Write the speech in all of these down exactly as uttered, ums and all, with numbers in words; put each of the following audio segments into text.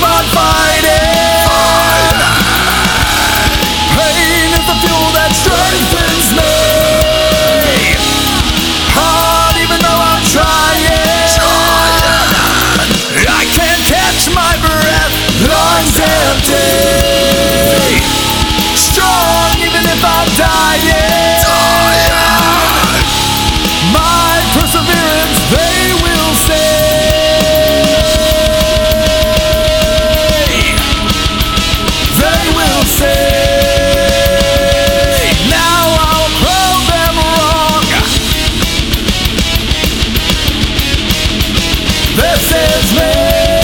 keep on fighting. Pain is the fuel that strengthens me. Hard even though I'm trying. I can't catch my breath, lungs empty. Strong even if I'm dying. My perseverance they will say. They will say. Now I'll prove them wrong. This is me.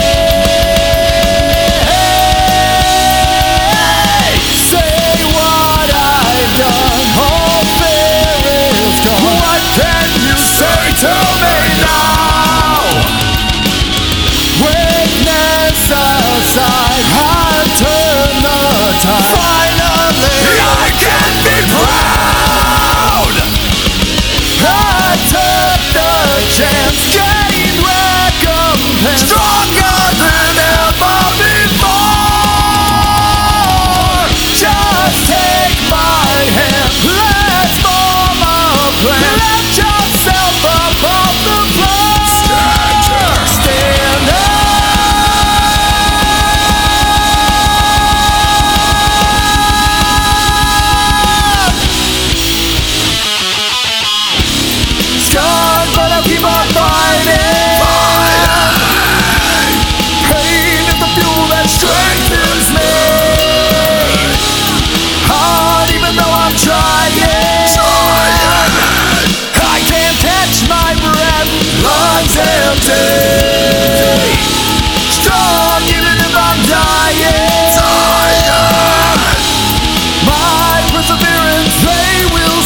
Say what I've done. All fear is gone. What can you say to me now? Weakness aside, I've turned the tide. Finally, I can be proud. I took the chance, gained recompense, stronger than ever before. Just take my hand, let's form a plan. Let yourself above the floor. Stand up. Scarred, but I'll keep on fighting. Pain is the fuel that strengthens me. Hard even though I'm trying. I can't catch my breath, lungs empty. Strong even if I'm dying. My perseverance they will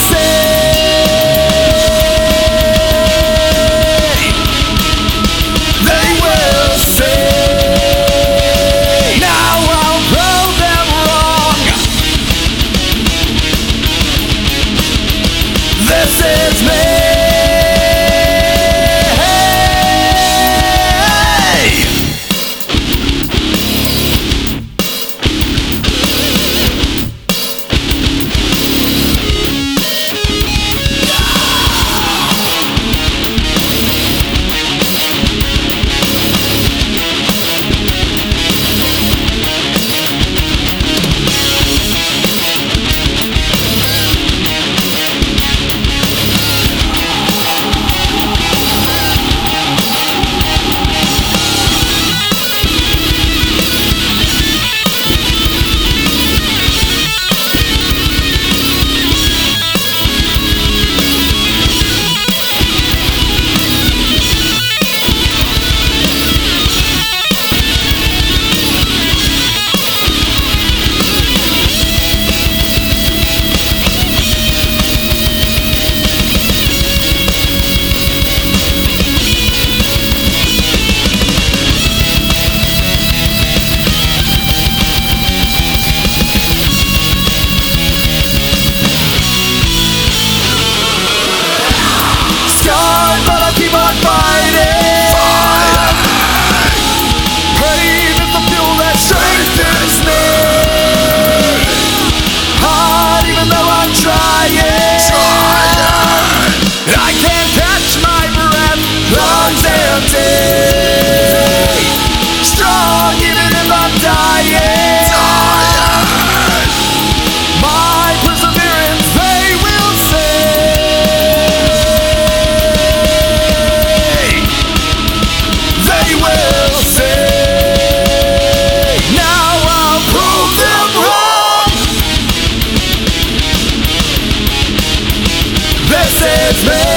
say. They will say. Now I'll prove them wrong. This is me. Scarred, but I'll keep on fighting. Pain is the fuel that strengthens me. Hard even though I'm trying. I can't catch my breath, lungs empty. Strong even if I'm dying. My perseverance they will say. They will say. Now I'll prove them wrong. This is me.